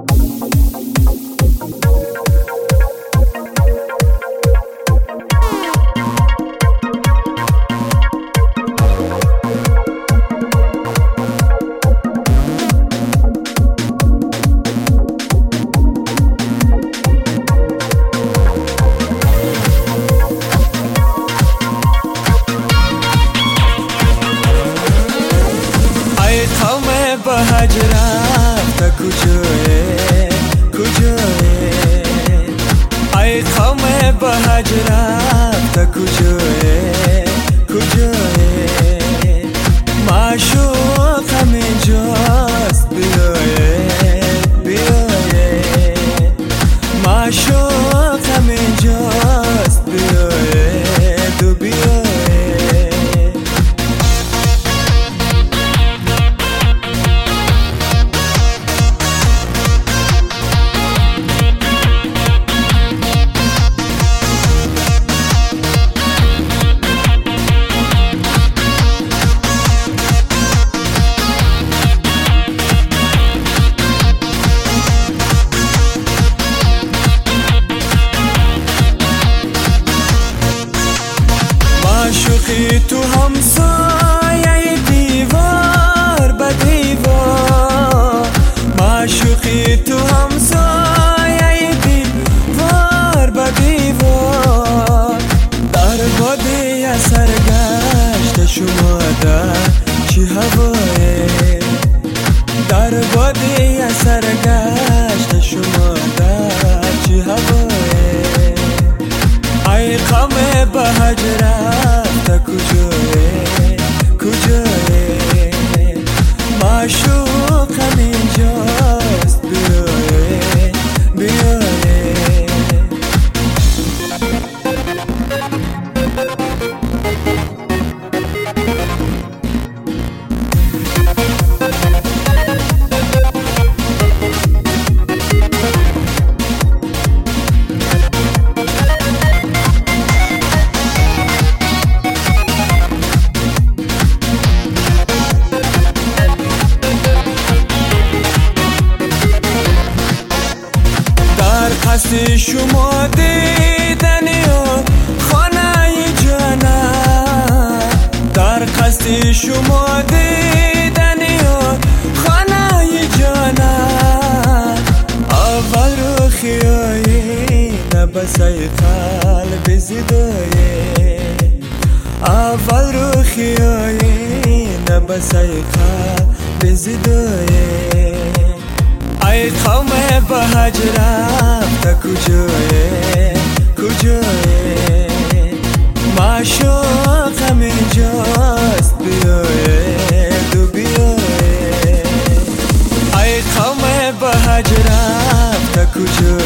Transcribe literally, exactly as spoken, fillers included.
بهج رفته کجای کجای ای قوم بهج رفته کجای کجای معشوقم اینجاست بیاید بیاید معشوقم اینجاست بیاید و بیاید معشوقی تو همسایه دیوار به دیوار معشوقی تو همسایه دیوار به دیوار در باده سرگشت شما در چی هوایه در باده سرگشت شما در چی هوایه ای قوم بهج رفته کجای کجای معشوقم اینجاست بیاید بیاید هستی شما دیدنی و خانه جانم در قصدی شما دیدنی و خانه جانم اول رو خیایی نبسای قلب زدایی اول رو خیایی نبسای قلب زدایی ای قوم بهج رفته کجای کجای معشوقم اینجاست بیاید و بیاید ای قوم بهج رفته کجای